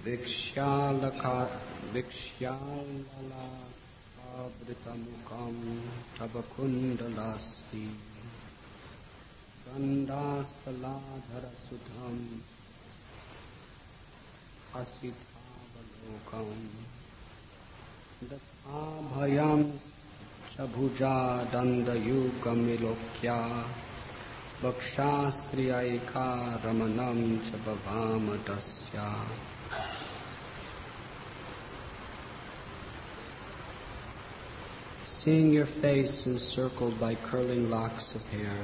Vikshyalalabritamukam tabakundalasti Gandastaladharasutam asithavalokam Dathabhayam chabhuja dandayugamilokya Vakshasriyaika ramanam chabhavamatasya. Seeing your face encircled by curling locks of hair,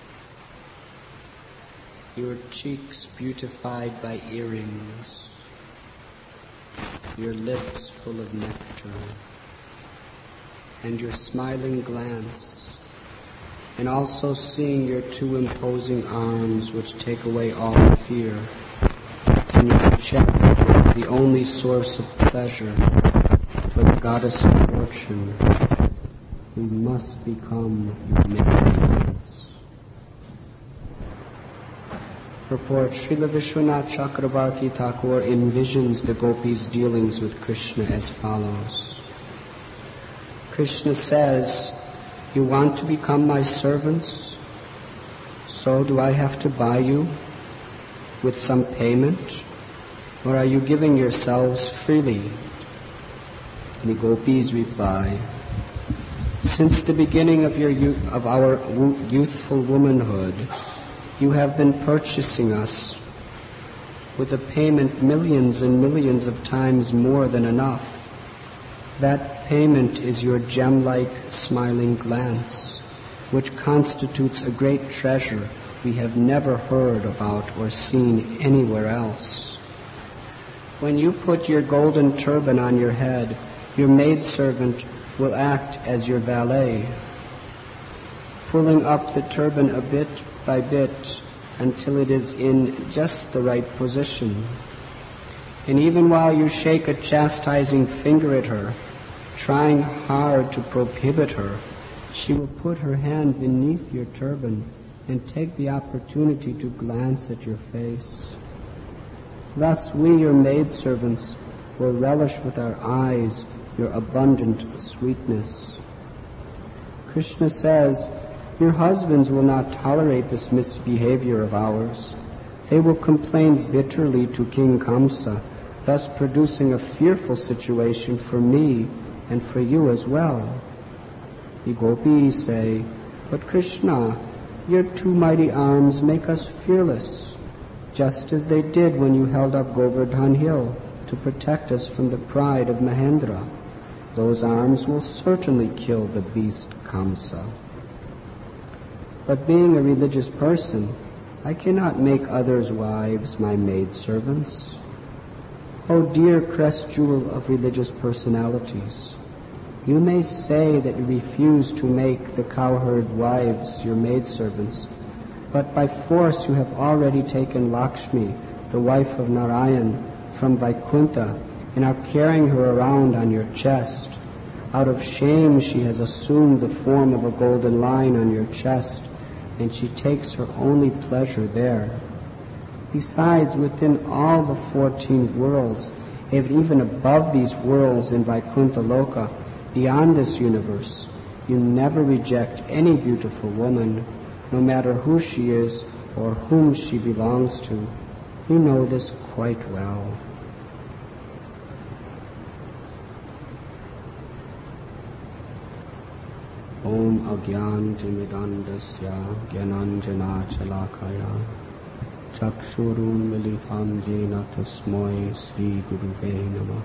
your cheeks beautified by earrings, your lips full of nectar, and your smiling glance, and also seeing your two imposing arms which take away all fear, and your chest, the only source of pleasure for the goddess of fortune, we must become maidens. Purport: Srila Vishwanath Chakravarti Thakur envisions the gopis' dealings with Krishna as follows. Krishna says, "You want to become my servants? So do I have to buy you with some payment? Or are you giving yourselves freely?" And the gopis reply, "Since the beginning of our youthful womanhood, you have been purchasing us with a payment millions and millions of times more than enough. That payment is your gem-like smiling glance, which constitutes a great treasure we have never heard about or seen anywhere else. When you put your golden turban on your head, your maidservant will act as your valet, pulling up the turban a bit by bit until it is in just the right position. And even while you shake a chastising finger at her, trying hard to prohibit her, she will put her hand beneath your turban and take the opportunity to glance at your face. Thus we, your maidservants, will relish with our eyes your abundant sweetness." Krishna says, "Your husbands will not tolerate this misbehavior of ours. They will complain bitterly to King Kamsa, thus producing a fearful situation for me and for you as well." The gopis say, "But Krishna, your two mighty arms make us fearless, just as they did when you held up Govardhan Hill to protect us from the pride of Mahendra. Those arms will certainly kill the beast Kamsa. But being a religious person, I cannot make others' wives my maidservants. O dear crest jewel of religious personalities, you may say that you refuse to make the cowherd wives your maidservants, but by force you have already taken Lakshmi, the wife of Narayan, from Vaikuntha, and are carrying her around on your chest. Out of shame she has assumed the form of a golden lion on your chest, and she takes her only pleasure there. Besides, within all the 14 worlds, and even above these worlds in Vaikuntha Loka, beyond this universe, you never reject any beautiful woman, no matter who she is or whom she belongs to. You know this quite well." Om Agyantimidandasya Gyananjanachalakaya Chakshurun Militam Jena Tasmoi Sri Guruve Namah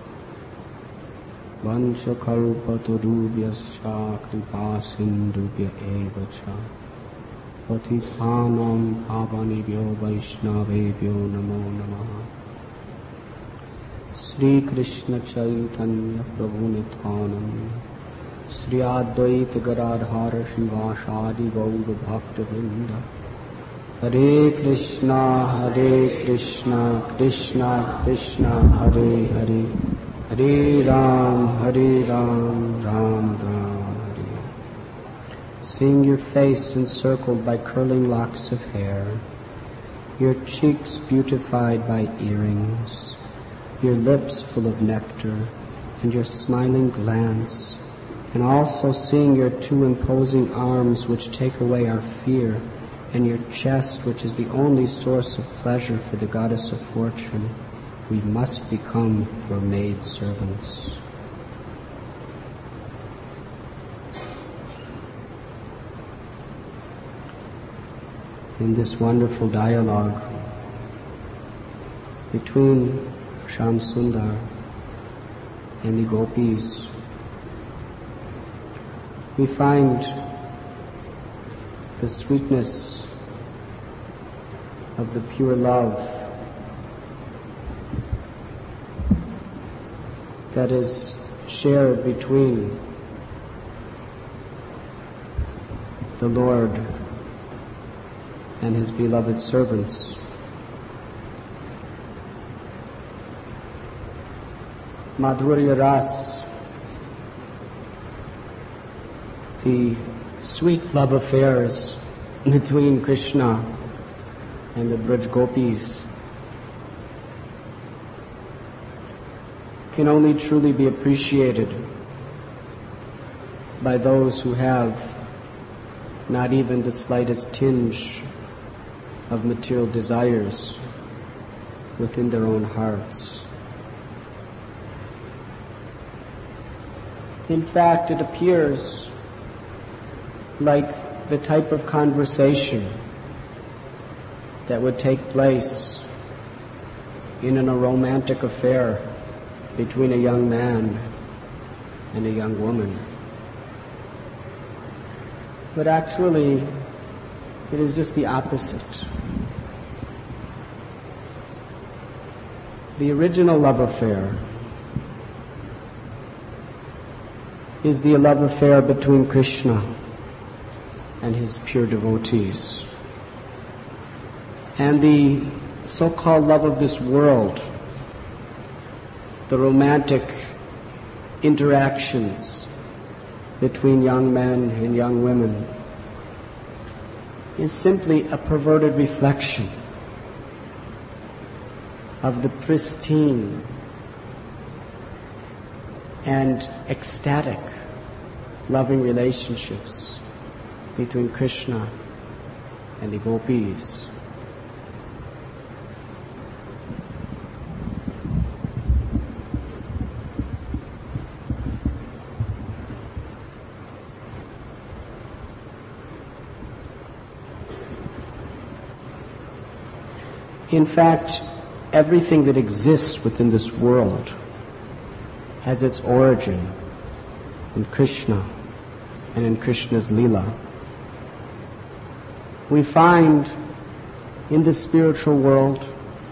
Vanchakalpatarubhyascha Kripa Sindhubhya Eva Cha Patithanam Pavanibhyo Vaishnavebhyo Namo Namaha. Sri Krishna Chaitanya Prabhu Nityananda Sri Advaita Gadadhara Shivasadi Gaura Bhakta Vrinda. Hare Krishna, Krishna Krishna, Hare Hare, Hare Ram, Ram Ram, Hare. Seeing your face encircled by curling locks of hair, your cheeks beautified by earrings, your lips full of nectar, and your smiling glance, and also seeing your two imposing arms which take away our fear, and your chest which is the only source of pleasure for the goddess of fortune, we must become your maid servants. In this wonderful dialogue between Shyam-Sundar and the gopis, we find the sweetness of the pure love that is shared between the Lord and His beloved servants. Madhurya Ras, the sweet love affairs between Krishna and the Braj Gopis, can only truly be appreciated by those who have not even the slightest tinge of material desires within their own hearts. In fact, it appears like the type of conversation that would take place in a romantic affair between a young man and a young woman. But actually, it is just the opposite. The original love affair is the love affair between Krishna and his pure devotees. And the so-called love of this world, the romantic interactions between young men and young women, is simply a perverted reflection of the pristine and ecstatic loving relationships between Krishna and the gopis. In fact, everything that exists within this world has its origin in Krishna and in Krishna's Leela. We find in the spiritual world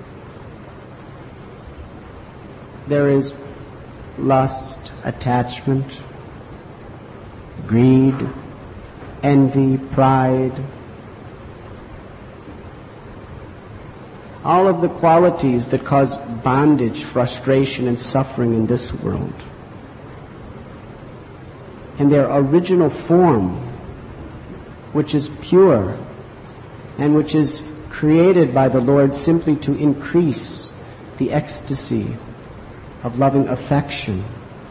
there is lust, attachment, greed, envy, pride, all of the qualities that cause bondage, frustration, and suffering in this world. And their original form, which is pure and which is created by the Lord simply to increase the ecstasy of loving affection.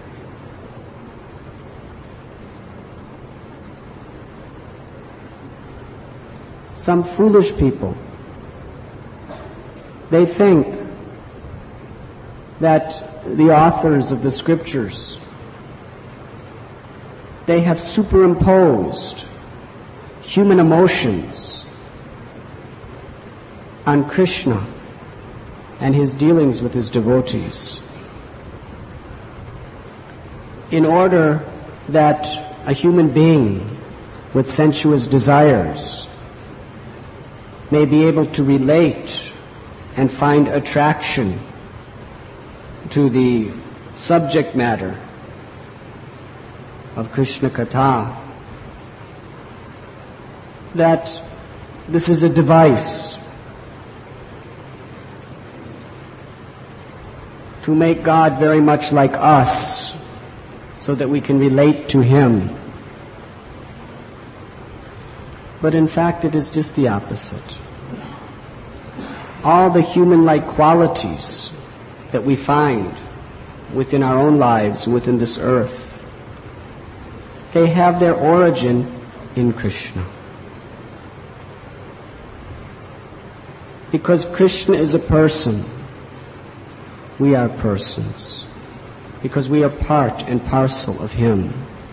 Some foolish people, they think that the authors of the scriptures, they have superimposed human emotions on Krishna and his dealings with his devotees, in order that a human being with sensuous desires may be able to relate and find attraction to the subject matter of Krishna Katha, that this is a device to make God very much like us so that we can relate to Him. But in fact, it is just the opposite. All the human-like qualities that we find within our own lives, within this earth, they have their origin in Krishna. Because Krishna is a person, we are persons. Because we are part and parcel of Him.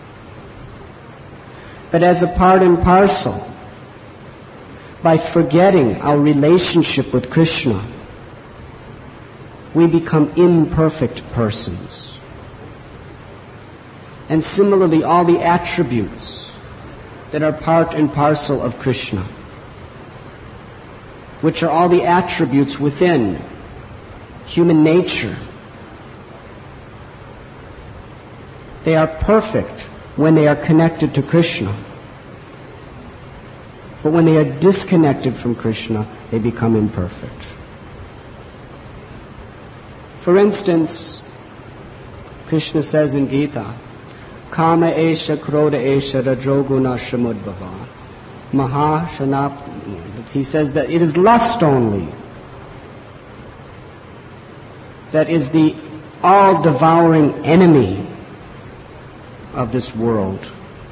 But as a part and parcel, by forgetting our relationship with Krishna, we become imperfect persons. And similarly, all the attributes that are part and parcel of Krishna, which are all the attributes within human nature, they are perfect when they are connected to Krishna. But when they are disconnected from Krishna, they become imperfect. For instance, Krishna says in Gita, Kama esha krodha esha rajoguna shamudbhava. Maha shanap. He says that it is lust only that is the all-devouring enemy of this world.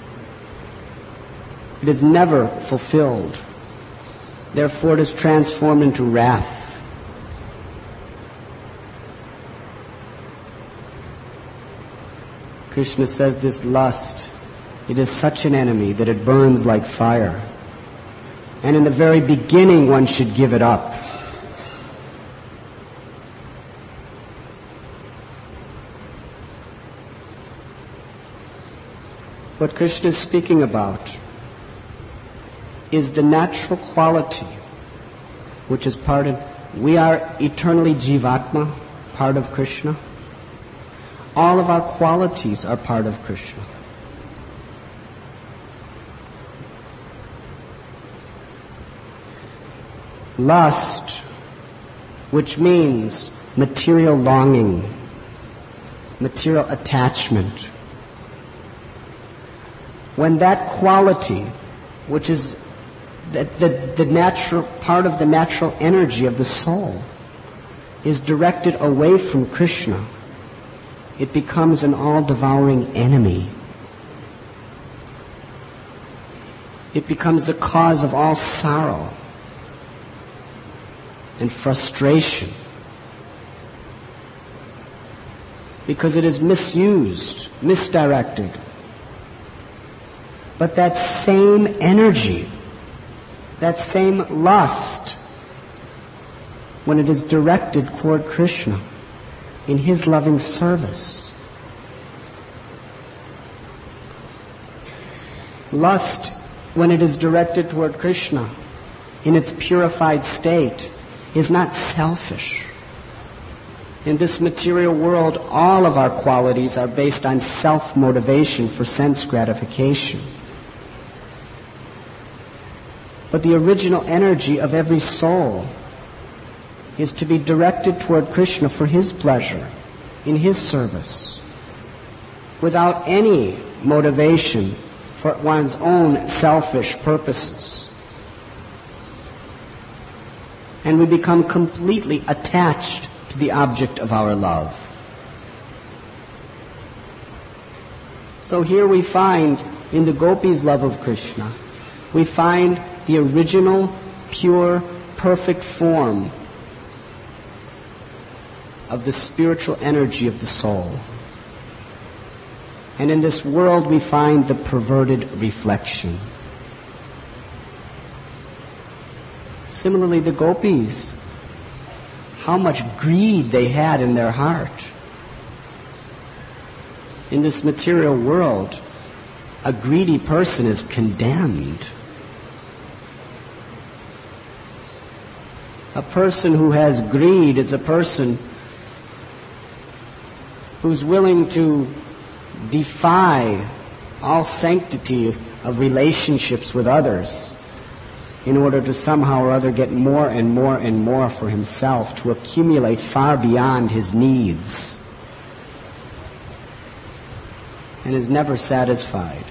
It is never fulfilled. Therefore it is transformed into wrath. Krishna says this lust, it is such an enemy that it burns like fire. And in the very beginning one should give it up. What Krishna is speaking about is the natural quality which is part of, we are eternally Jivatma, part of Krishna. All of our qualities are part of Krishna. Lust, which means material longing, material attachment. When that quality, which is the natural part of the natural energy of the soul, is directed away from Krishna, it becomes an all-devouring enemy. It becomes the cause of all sorrow and frustration, because it is misused, misdirected. But that same energy, that same lust, when it is directed toward Krishna in His loving service, lust, when it is directed toward Krishna in its purified state, is not selfish. In this material world, all of our qualities are based on self-motivation for sense gratification. But the original energy of every soul is to be directed toward Krishna for His pleasure, in His service, without any motivation for one's own selfish purposes. And we become completely attached to the object of our love. So here we find, in the gopis' love of Krishna, we find the original, pure, perfect form of the spiritual energy of the soul. And in this world we find the perverted reflection. Similarly, the gopis, how much greed they had in their heart. In this material world, a greedy person is condemned. A person who has greed is a person who's willing to defy all sanctity of relationships with others in order to somehow or other get more and more and more for himself, to accumulate far beyond his needs, and is never satisfied.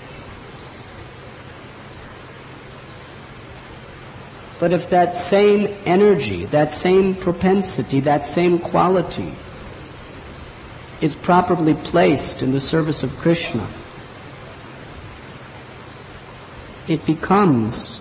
But if that same energy, that same propensity, that same quality is properly placed in the service of Krishna, it becomes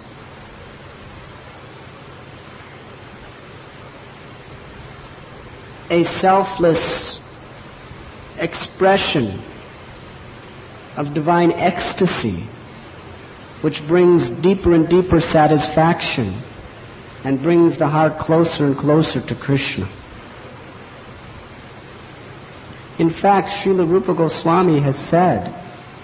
a selfless expression of divine ecstasy, which brings deeper and deeper satisfaction and brings the heart closer and closer to Krishna. In fact, Srila Rupa Goswami has said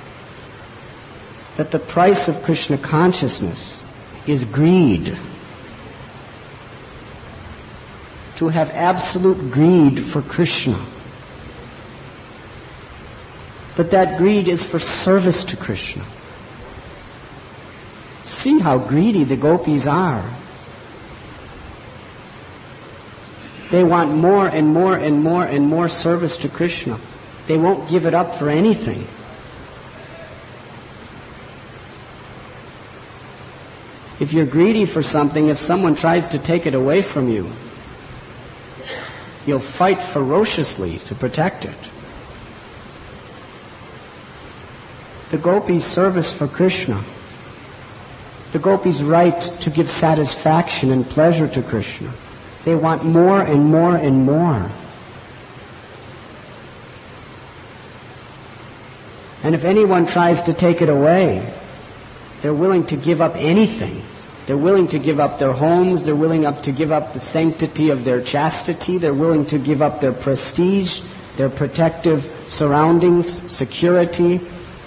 that the price of Krishna consciousness is greed. To have absolute greed for Krishna. But that greed is for service to Krishna. See how greedy the gopis are. They want more and more and more and more service to Krishna. They won't give it up for anything. If you're greedy for something, if someone tries to take it away from you, you'll fight ferociously to protect it. The gopis' service for Krishna, the gopis' right to give satisfaction and pleasure to Krishna, they want more and more and more. And if anyone tries to take it away, they're willing to give up anything. They're willing to give up their homes. They're willing to give up the sanctity of their chastity. They're willing to give up their prestige, their protective surroundings, security.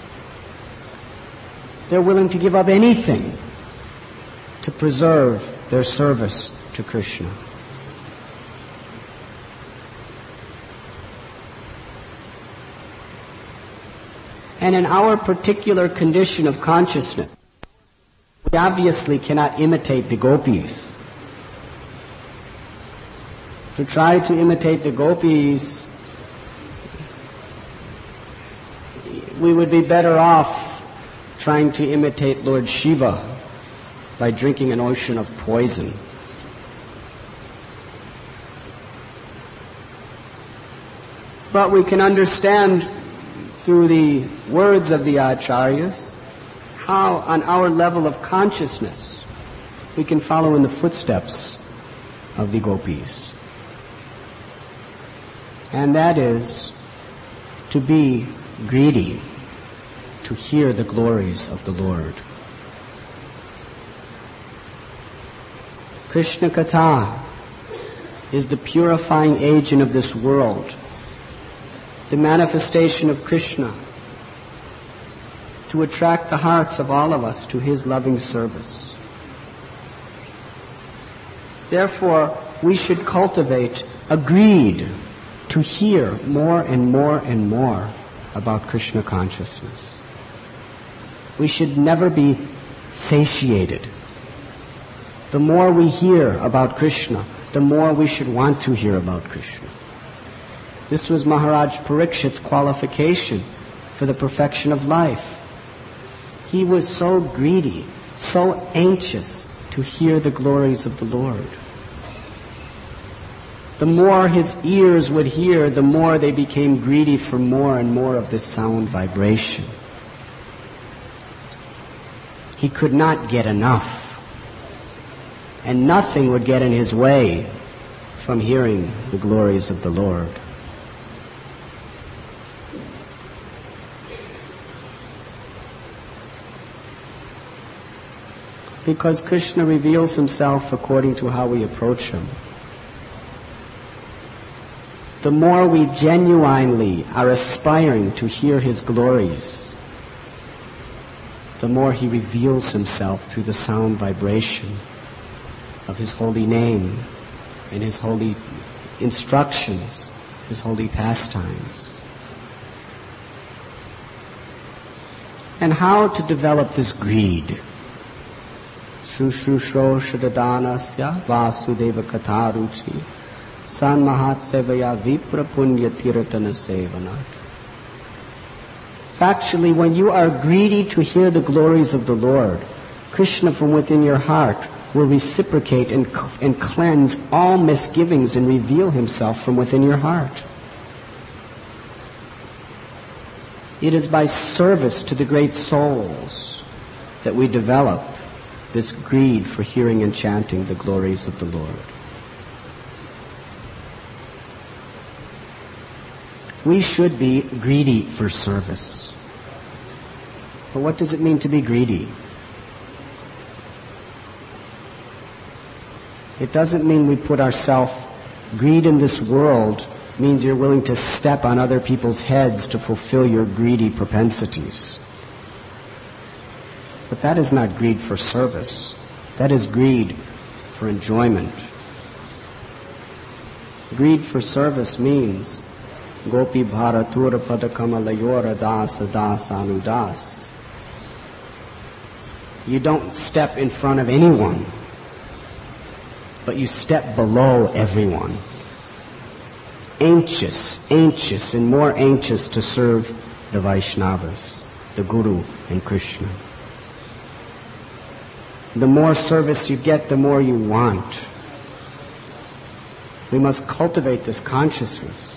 They're willing to give up anything to preserve their service to Krishna. And in our particular condition of consciousness, we obviously cannot imitate the gopis. To try to imitate the gopis, we would be better off trying to imitate Lord Shiva by drinking an ocean of poison. But we can understand through the words of the Acharyas how on our level of consciousness we can follow in the footsteps of the gopis. And that is to be greedy, to hear the glories of the Lord. Krishna Katha is the purifying agent of this world, the manifestation of Krishna to attract the hearts of all of us to His loving service. Therefore, we should cultivate a greed to hear more and more and more about Krishna consciousness. We should never be satiated. The more we hear about Krishna, the more we should want to hear about Krishna. This was Maharaj Parikshit's qualification for the perfection of life. He was so greedy, so anxious to hear the glories of the Lord. The more his ears would hear, the more they became greedy for more and more of this sound vibration. He could not get enough, and nothing would get in his way from hearing the glories of the Lord. Because Krishna reveals Himself according to how we approach Him. The more we genuinely are aspiring to hear His glories, the more He reveals Himself through the sound vibration of His holy name and His holy instructions, His holy pastimes. And how to develop this greed? Shushrusho Shadadanasya Vasudeva Katharuchi San Mahatsevaya Vipra Punya Tiratana Sevanat. Factually, when you are greedy to hear the glories of the Lord, Krishna from within your heart will reciprocate and cleanse all misgivings and reveal Himself from within your heart. It is by service to the great souls that we develop this greed for hearing and chanting the glories of the Lord. We should be greedy for service. But what does it mean to be greedy? It doesn't mean we put ourselves... Greed in this world means you're willing to step on other people's heads to fulfill your greedy propensities. But that is not greed for service. That is greed for enjoyment. Greed for service means Gopi Bharatura Padakamalayora Dasa Dasanudas. You don't step in front of anyone, but you step below everyone. Anxious, and more anxious to serve the Vaishnavas, the Guru and Krishna. The more service you get, the more you want. We must cultivate this consciousness.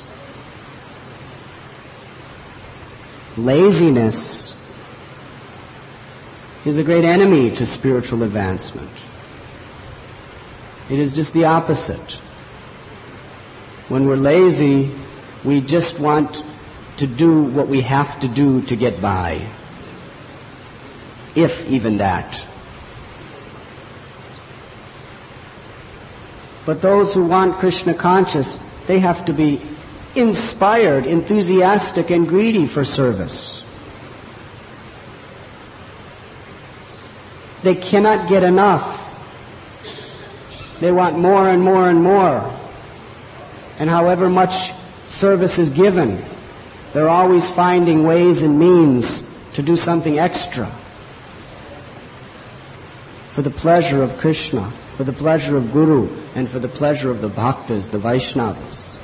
Laziness is a great enemy to spiritual advancement. It is just the opposite. When we're lazy, we just want to do what we have to do to get by. If even that. But those who want Krishna conscious, they have to be inspired, enthusiastic, and greedy for service. They cannot get enough. They want more and more and more. And however much service is given, they're always finding ways and means to do something extra for the pleasure of Krishna, for the pleasure of Guru, and for the pleasure of the Bhaktas, the Vaishnavas.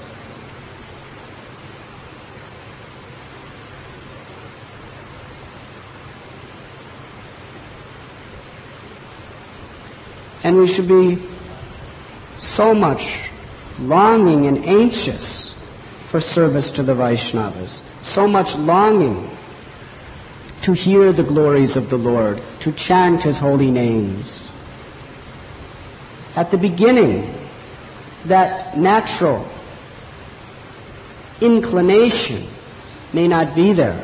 And we should be so much longing and anxious for service to the Vaishnavas, so much longing to hear the glories of the Lord, to chant His holy names. At the beginning, that natural inclination may not be there.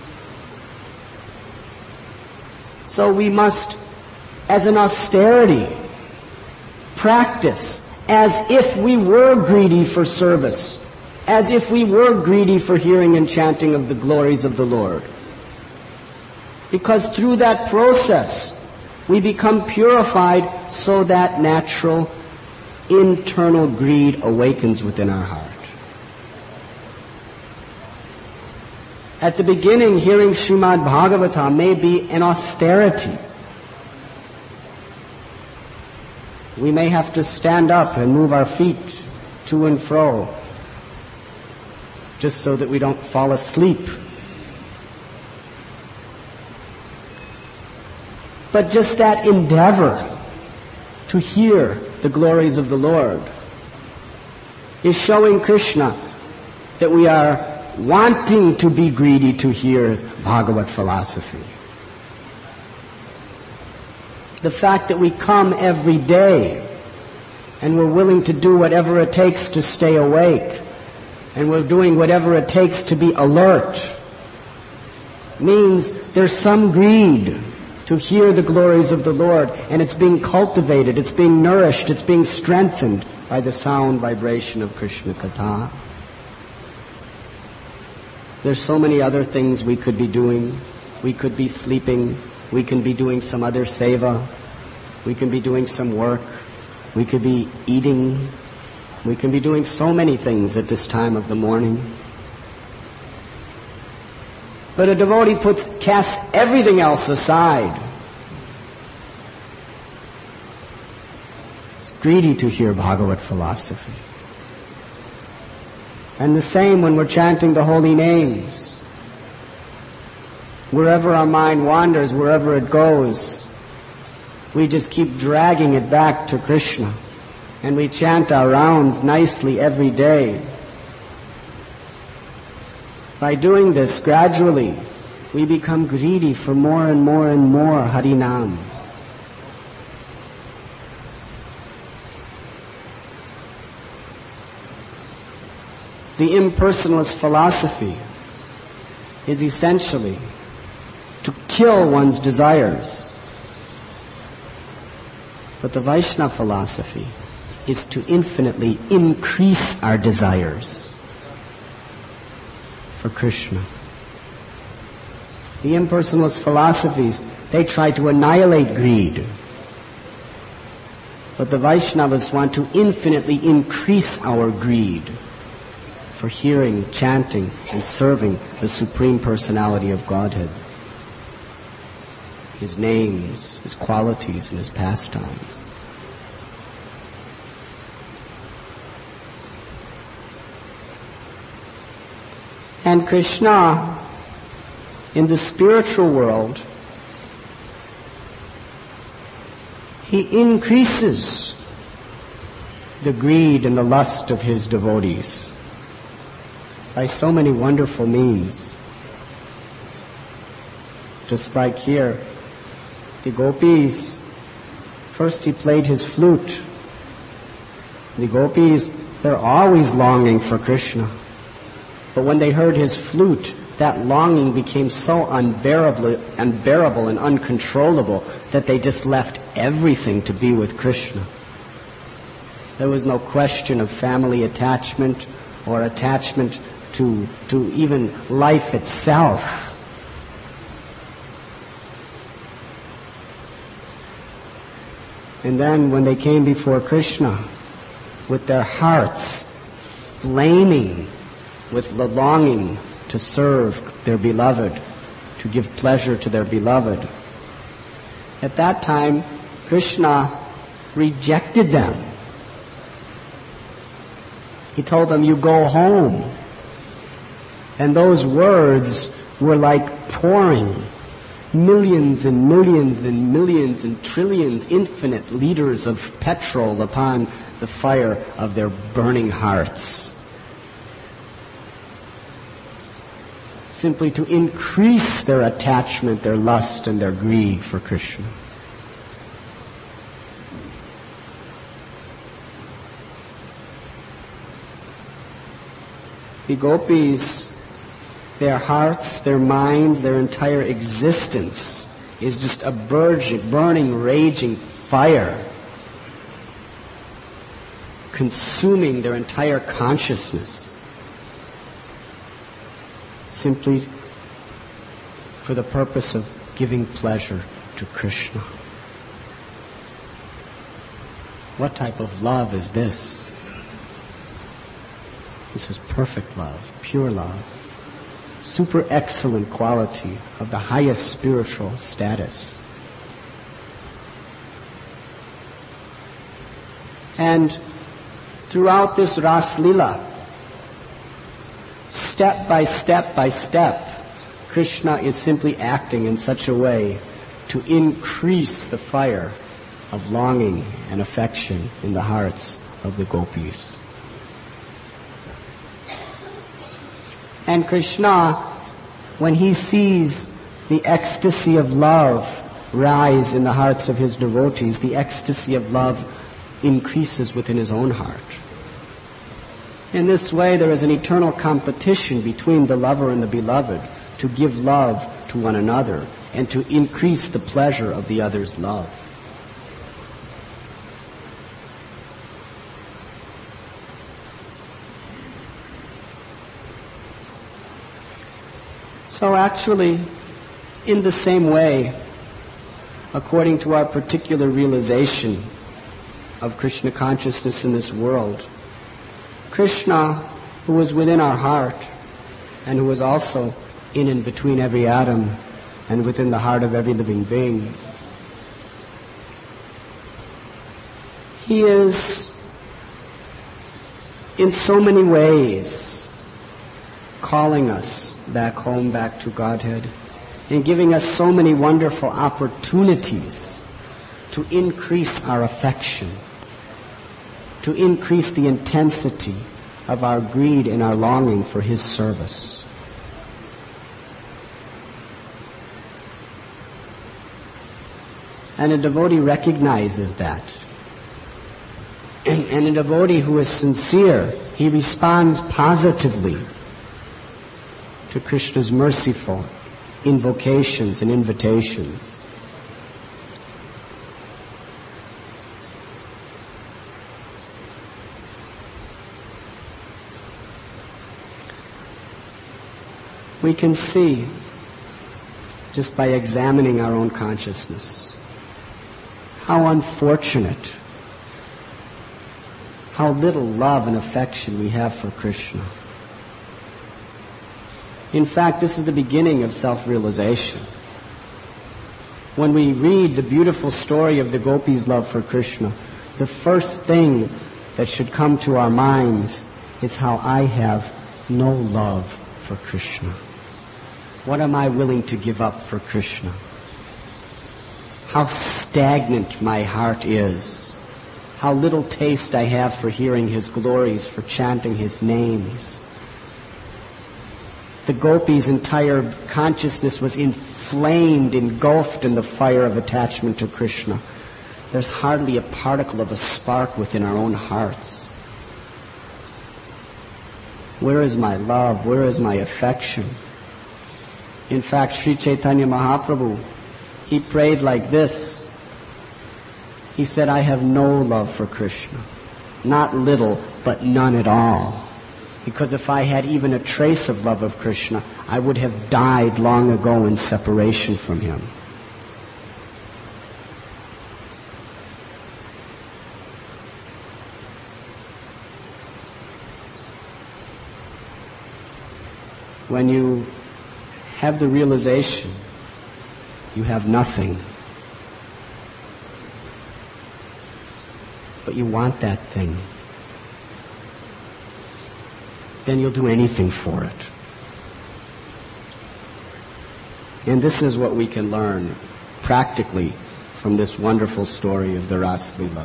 So we must, as an austerity, practice as if we were greedy for service, as if we were greedy for hearing and chanting of the glories of the Lord. Because through that process, we become purified so that natural internal greed awakens within our heart. At the beginning, hearing Srimad Bhagavatam may be an austerity. We may have to stand up and move our feet to and fro just so that we don't fall asleep. But just that endeavor to hear the glories of the Lord is showing Krishna that we are wanting to be greedy to hear Bhagavat philosophy. The fact that we come every day and we're willing to do whatever it takes to stay awake and we're doing whatever it takes to be alert means there's some greed to hear the glories of the Lord, and it's being cultivated, it's being nourished, it's being strengthened by the sound vibration of Krishna Katha. There's so many other things we could be doing. We could be sleeping. We can be doing some other seva. We can be doing some work. We could be eating. We can be doing so many things at this time of the morning. But a devotee casts everything else aside. It's greedy to hear Bhagavat philosophy. And the same when we're chanting the holy names. Wherever our mind wanders, wherever it goes, we just keep dragging it back to Krishna. And we chant our rounds nicely every day. By doing this, gradually, we become greedy for more and more and more Harinam. The impersonalist philosophy is essentially to kill one's desires. But the Vaishnava philosophy is to infinitely increase our desires for Krishna. The impersonalist philosophies, they try to annihilate greed. But the Vaishnavas want to infinitely increase our greed for hearing, chanting, and serving the Supreme Personality of Godhead, His names, His qualities, and His pastimes. And Krishna, in the spiritual world, He increases the greed and the lust of His devotees by so many wonderful means. Just like here, the gopis, first He played His flute. The gopis, they're always longing for Krishna. But when they heard His flute, that longing became so unbearable and uncontrollable that they just left everything to be with Krishna. There was no question of family attachment or attachment to even life itself. And then when they came before Krishna with their hearts flaming with the longing to serve their beloved, to give pleasure to their beloved, at that time Krishna rejected them. He told them, "You go home." And those words were like pouring millions and millions and millions and trillions, infinite liters of petrol upon the fire of their burning hearts, simply to increase their attachment, their lust, and their greed for Krishna. The gopis, their hearts, their minds, their entire existence is just a burning, raging fire, consuming their entire consciousness, simply for the purpose of giving pleasure to Krishna. What type of love is this? This is perfect love, pure love, super excellent quality of the highest spiritual status. And throughout this Ras Lila, step by step by step, Krishna is simply acting in such a way to increase the fire of longing and affection in the hearts of the gopis. And Krishna, when He sees the ecstasy of love rise in the hearts of His devotees, the ecstasy of love increases within His own heart. In this way, there is an eternal competition between the lover and the beloved to give love to one another and to increase the pleasure of the other's love. So actually, in the same way, according to our particular realization of Krishna consciousness in this world, Krishna, who is within our heart and who is also in and between every atom and within the heart of every living being, He is in so many ways calling us back home, back to Godhead, and giving us so many wonderful opportunities to increase our affection, to increase the intensity of our greed and our longing for His service. And a devotee recognizes that. And a devotee who is sincere, he responds positively to Krishna's merciful invocations and invitations. We can see, just by examining our own consciousness, how unfortunate, how little love and affection we have for Krishna. In fact, this is the beginning of self-realization. When we read the beautiful story of the gopis' love for Krishna, the first thing that should come to our minds is how I have no love for Krishna. What am I willing to give up for Krishna? How stagnant my heart is. How little taste I have for hearing His glories, for chanting His names. The gopis' entire consciousness was inflamed, engulfed in the fire of attachment to Krishna. There's hardly a particle of a spark within our own hearts. Where is my love? Where is my affection? In fact, Sri Chaitanya Mahaprabhu, he prayed like this. He said, I have no love for Krishna. Not little, but none at all. Because if I had even a trace of love of Krishna, I would have died long ago in separation from Him. When you have the realization you have nothing, but you want that thing, then you'll do anything for it. And this is what we can learn practically from this wonderful story of the Ras Leela.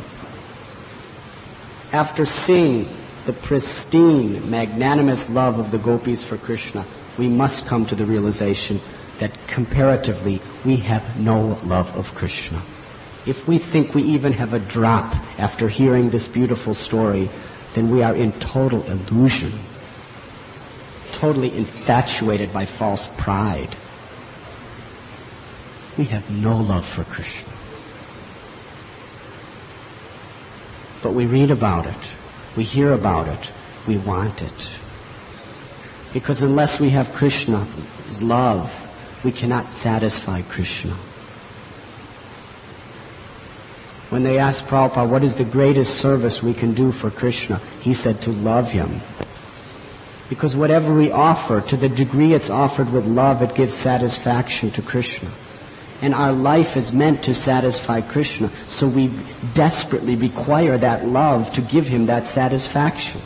After seeing the pristine, magnanimous love of the gopis for Krishna, we must come to the realization that comparatively we have no love of Krishna. If we think we even have a drop after hearing this beautiful story, then we are in total illusion, totally infatuated by false pride. We have no love for Krishna. But we read about it, we hear about it, we want it. Because unless we have Krishna's love, we cannot satisfy Krishna. When they asked Prabhupada, what is the greatest service we can do for Krishna? He said, to love Him. Because whatever we offer, to the degree it's offered with love, it gives satisfaction to Krishna. And our life is meant to satisfy Krishna, so we desperately require that love to give Him that satisfaction.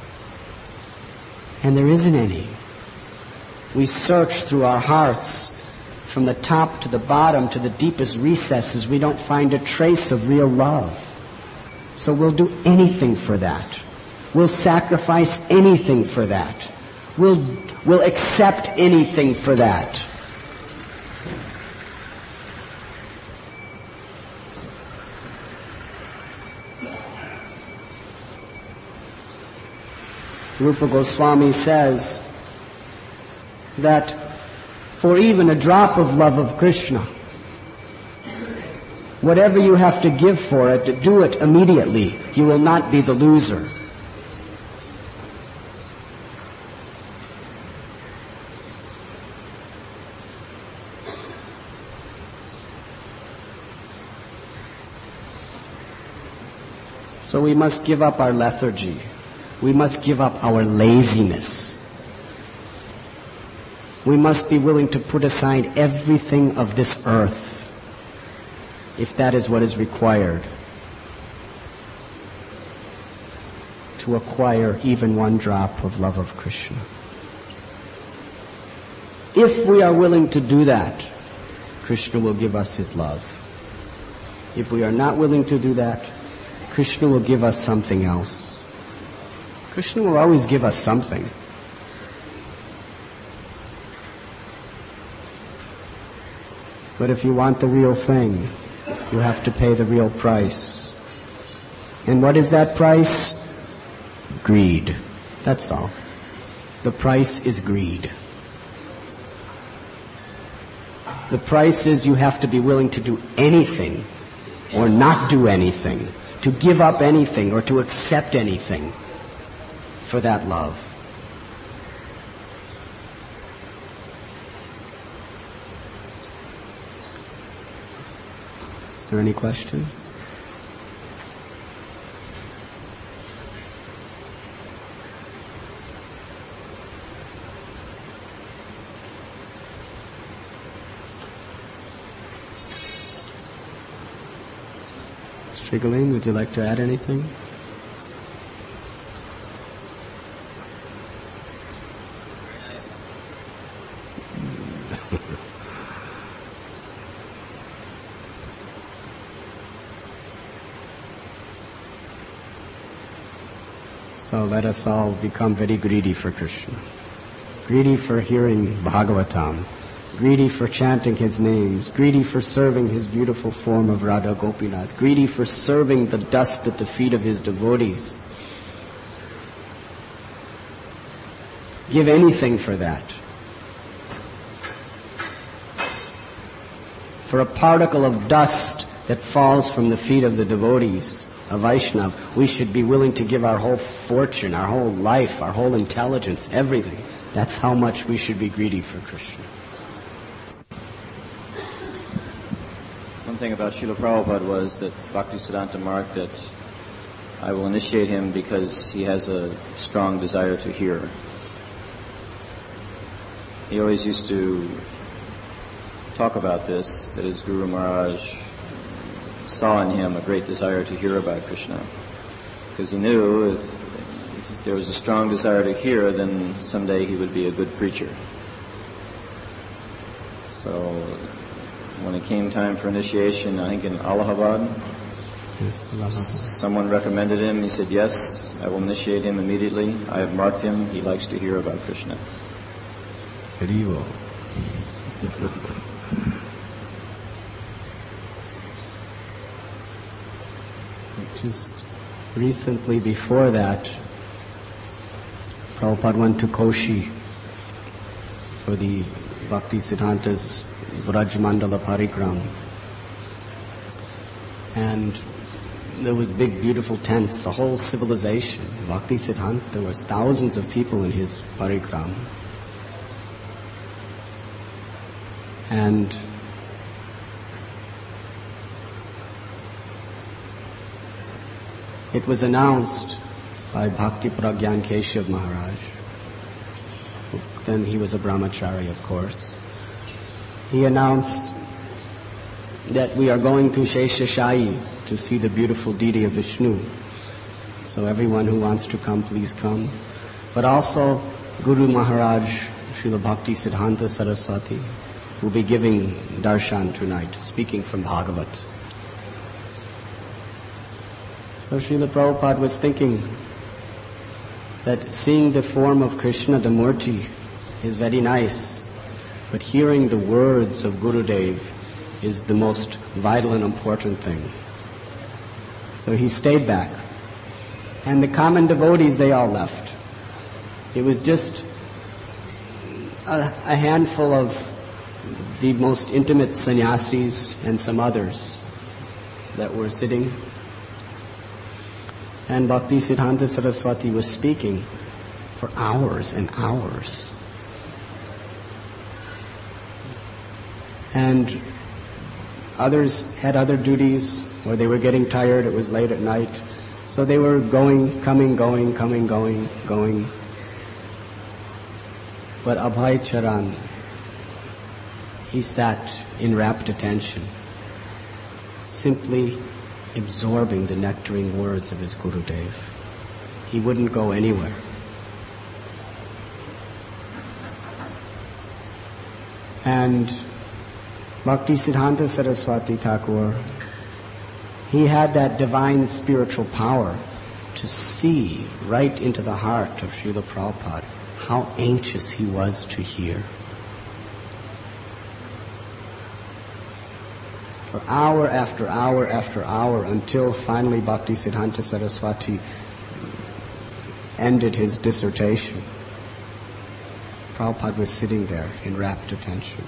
And there isn't any. We search through our hearts from the top to the bottom to the deepest recesses. We don't find a trace of real love. So we'll do anything for that. We'll sacrifice anything for that. We'll accept anything for that. Rupa Goswami says that for even a drop of love of Krishna, whatever you have to give for it, do it immediately. You will not be the loser. So we must give up our lethargy. We must give up our laziness. We must be willing to put aside everything of this earth, if that is what is required, to acquire even one drop of love of Krishna. If we are willing to do that, Krishna will give us His love. If we are not willing to do that, Krishna will give us something else. Krishna will always give us something. But if you want the real thing, You have to pay the real price. And what is that price? Greed. That's all. The price is greed. The price is you have to be willing to do anything or not do anything, to give up anything or to accept anything for that love. Is there any questions? Shigaling, would you like to add anything? So let us all become very greedy for Krishna. Greedy for hearing Bhagavatam. Greedy for chanting His names. Greedy for serving His beautiful form of Radha Gopinath. Greedy for serving the dust at the feet of His devotees. Give anything for that. For a particle of dust that falls from the feet of the devotees, a Vaishnava, we should be willing to give our whole fortune, our whole life, our whole intelligence, everything. That's how much we should be greedy for Krishna. One thing about Srila Prabhupada was that Bhaktisiddhanta marked that I will initiate him because he has a strong desire to hear. He always used to talk about this, that his Guru Maharaj saw in him a great desire to hear about Krishna. Because he knew if there was a strong desire to hear, then someday he would be a good preacher. So when it came time for initiation, I think in Allahabad, someone recommended him. He said, yes, I will initiate him immediately. I have marked him. He likes to hear about Krishna. Haribo. Just recently before that, Prabhupada went to Koshi for the Bhaktisiddhanta's Vraj Mandala Parikram. And there was big, beautiful tents, a whole civilization. Bhaktisiddhanta, there was thousands of people in his parikram. And it was announced by Bhakti Pragyan Keshav Maharaj. Then he was a brahmachari, of course. He announced that we are going to Sheshashayi to see the beautiful deity of Vishnu. So everyone who wants to come, please come. But also Guru Maharaj, Srila Bhaktisiddhanta Saraswati, will be giving darshan tonight, speaking from Bhagavat. So Srila Prabhupada was thinking that seeing the form of Krishna, the Murti, is very nice, but hearing the words of Gurudev is the most vital and important thing. So he stayed back. And the common devotees, they all left. It was just a handful of the most intimate sannyasis and some others that were sitting. And Bhaktisiddhanta Saraswati was speaking for hours and hours. And others had other duties, or they were getting tired, it was late at night. So they were going, coming, going, coming, going, going. But Abhay Charan, he sat in rapt attention, simply absorbing the nectaring words of his Gurudev. He wouldn't go anywhere. And Bhaktisiddhanta Saraswati Thakur, he had that divine spiritual power to see right into the heart of Srila Prabhupada how anxious he was to hear. for hour after hour after hour, until finally Bhaktisiddhanta Saraswati ended his dissertation. Prabhupada was sitting there in rapt attention.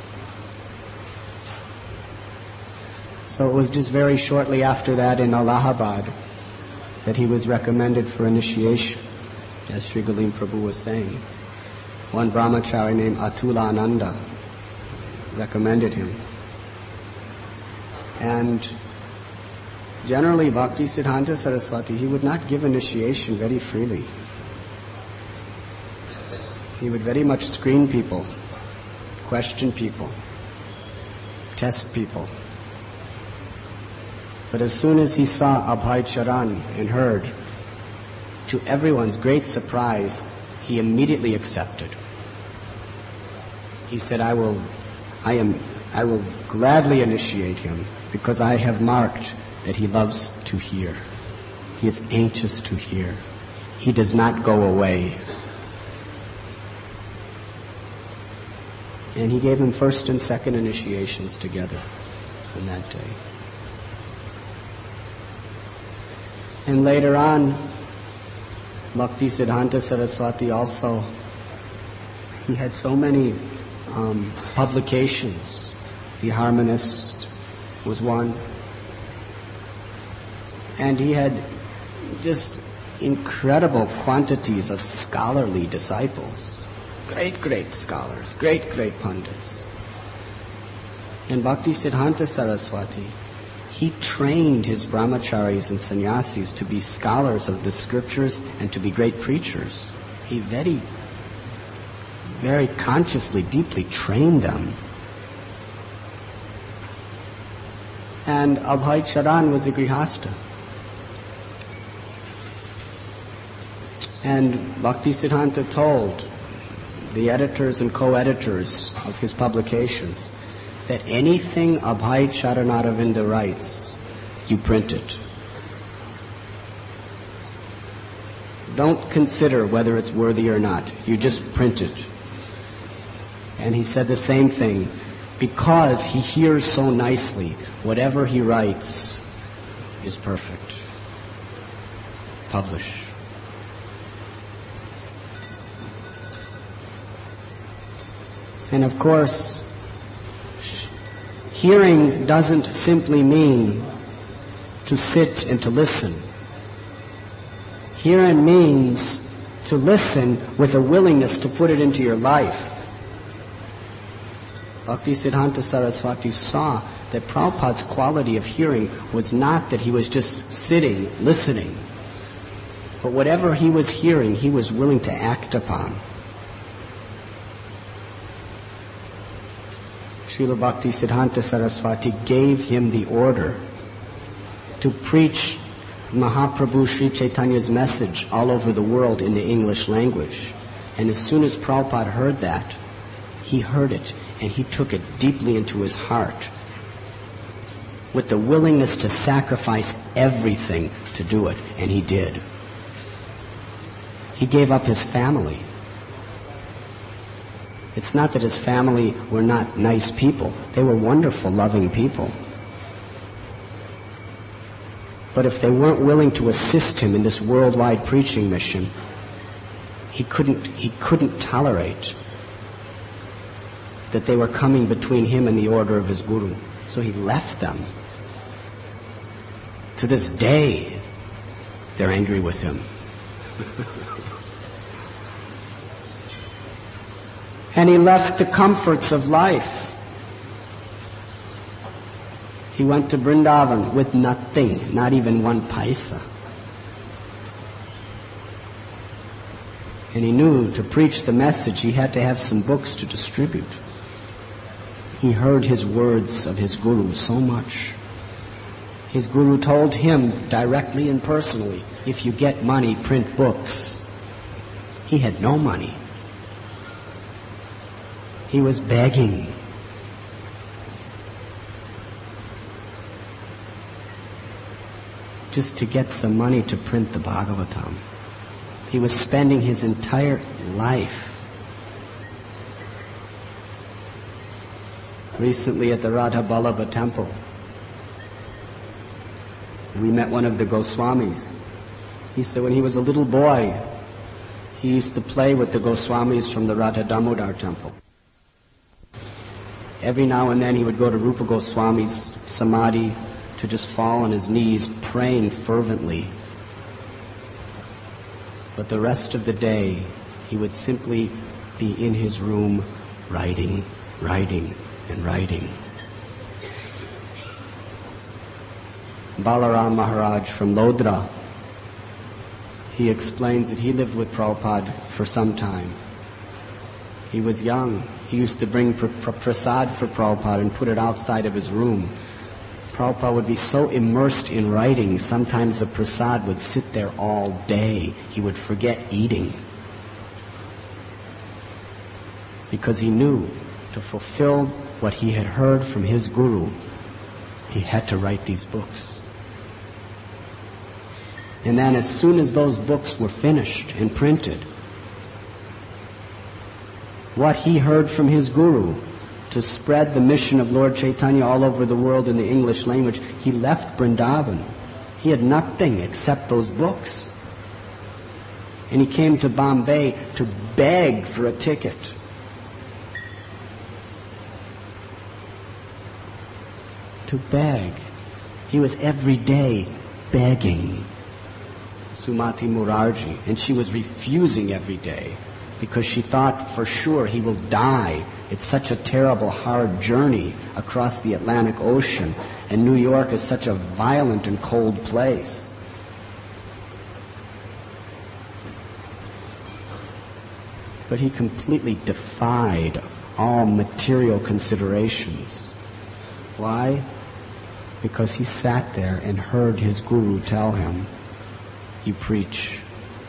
So it was just very shortly after that in Allahabad that he was recommended for initiation, as Sri Galim Prabhu was saying. One brahmachari named Atula Ananda recommended him. And generally Bhaktisiddhanta Saraswati, he would not give initiation very freely. He would very much screen people, question people, test people. But as soon as he saw Abhay Charan and heard, to everyone's great surprise, he immediately accepted. He said, I will gladly initiate him, because I have marked that he loves to hear. He is anxious to hear. He does not go away. And he gave him first and second initiations together on that day. And later on, Bhaktisiddhanta Saraswati also, he had so many publications. The Harmonist was one. And he had just incredible quantities of scholarly disciples. Great scholars, great pundits. And Bhaktisiddhanta Saraswati, he trained his brahmacharis and sannyasis to be scholars of the scriptures and to be great preachers. He very, very consciously, deeply trained them. And Abhay Charan was a grihastha. And Bhaktisiddhanta told the editors and co-editors of his publications that anything Abhay Charanaravinda writes, you print it. Don't consider whether it's worthy or not. You just print it. And he said the same thing. Because he hears so nicely, whatever he writes is perfect. Publish. And of course, hearing doesn't simply mean to sit and to listen. Hearing means to listen with a willingness to put it into your life. Bhaktisiddhanta Saraswati saw that Prabhupada's quality of hearing was not that he was just sitting, listening, but whatever he was hearing, he was willing to act upon. Srila Bhaktisiddhanta Saraswati gave him the order to preach Mahaprabhu Sri Chaitanya's message all over the world in the English language. And as soon as Prabhupada heard that, he heard it and he took it deeply into his heart with the willingness to sacrifice everything to do it. And he did. He gave up his family. It's not that his family were not nice people. They were wonderful, loving people. But if they weren't willing to assist him in this worldwide preaching mission, he couldn't tolerate that they were coming between him and the order of his guru. So he left them. To this day, they're angry with him. And he left the comforts of life. He went to Vrindavan with nothing, not even one paisa. And he knew to preach the message he had to have some books to distribute. He heard his words of his guru so much. His guru told him directly and personally, if you get money, print books. He had no money. He was begging. Just to get some money to print the Bhagavatam. He was spending his entire life. Recently at the Radha Vallabha temple, We met one of the Goswamis. He said when he was a little boy, he used to play with the Goswamis from the Radha Damodar temple. Every now and then he would go to Rupa Goswami's samadhi to just fall on his knees, praying fervently. But the rest of the day, he would simply be in his room writing, and writing. Balaram Maharaj from Lodra, he explains that he lived with Prabhupada for some time. He was young. He used to bring prasad for Prabhupada and put it outside of his room. Prabhupada would be so immersed in writing, sometimes the prasad would sit there all day. He would forget eating. Because he knew to fulfill what he had heard from his guru, he had to write these books. And then as soon as those books were finished and printed, what he heard from his guru to spread the mission of Lord Chaitanya all over the world in the English language, he left Vrindavan. He had nothing except those books. And he came to Bombay to beg for a ticket. To beg. He was every day begging Sumati Murarji, and she was refusing every day because she thought for sure he will die. It's such a terrible, hard journey across the Atlantic Ocean, and New York is such a violent and cold place. But he completely defied all material considerations. Why? Because he sat there and heard his guru tell him, "You preach."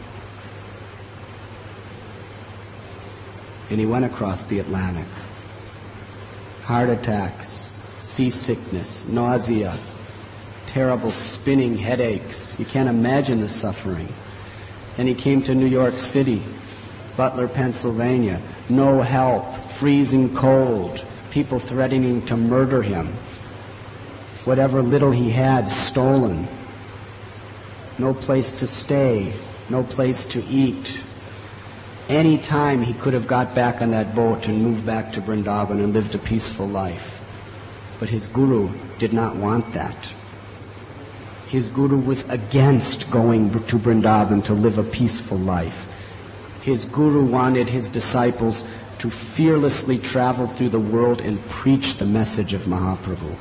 And he went across the Atlantic. Heart attacks, seasickness, nausea, terrible spinning headaches. You can't imagine the suffering. And he came to New York City, Butler, Pennsylvania. No help, freezing cold, people threatening to murder him. Whatever little he had stolen. No place to stay, no place to eat. Any time he could have got back on that boat and moved back to Vrindavan and lived a peaceful life. But his guru did not want that. His guru was against going to Vrindavan to live a peaceful life. His guru wanted his disciples to fearlessly travel through the world and preach the message of Mahaprabhu.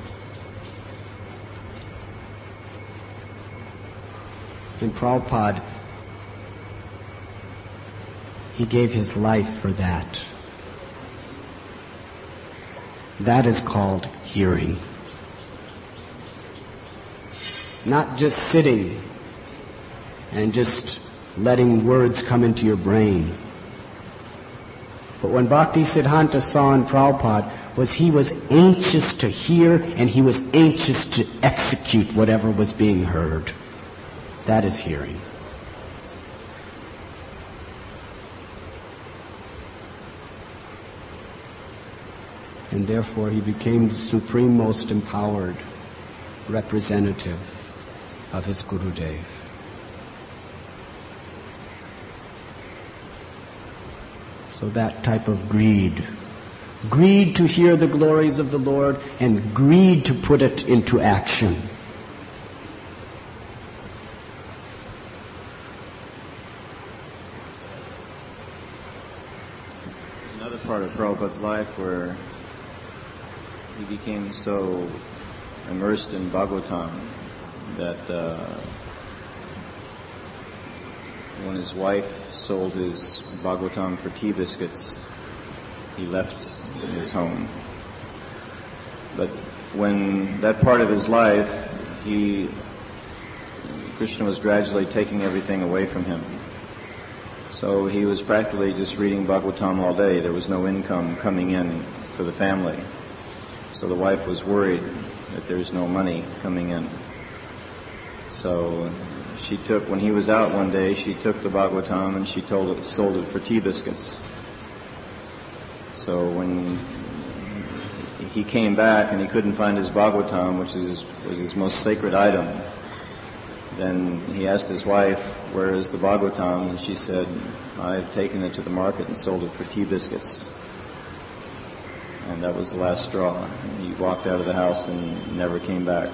And Prabhupada, he gave his life for that. That is called hearing. Not just sitting and just letting words come into your brain. But when Bhakti Siddhanta saw in Prabhupada was he was anxious to hear and he was anxious to execute whatever was being heard. That is hearing. And therefore he became the supreme most empowered representative of his Gurudev. So that type of greed to hear the glories of the Lord and greed to put it into action. Another part of Prabhupada's life where he became so immersed in Bhagavatam that when his wife sold his Bhagavatam for tea biscuits, he left his home. But when that part of his life, Krishna was gradually taking everything away from him. So he was practically just reading Bhagavatam all day. There was no income coming in for the family. So the wife was worried that there's no money coming in. So when he was out one day, she took the Bhagavatam and she sold it for tea biscuits. So when he came back and he couldn't find his Bhagavatam, which was his most sacred item, then he asked his wife, where is the Bhagavatam? And she said, I've taken it to the market and sold it for tea biscuits. And that was the last straw. And he walked out of the house and never came back.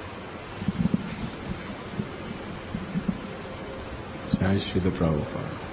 Jai Srila Prabhupada.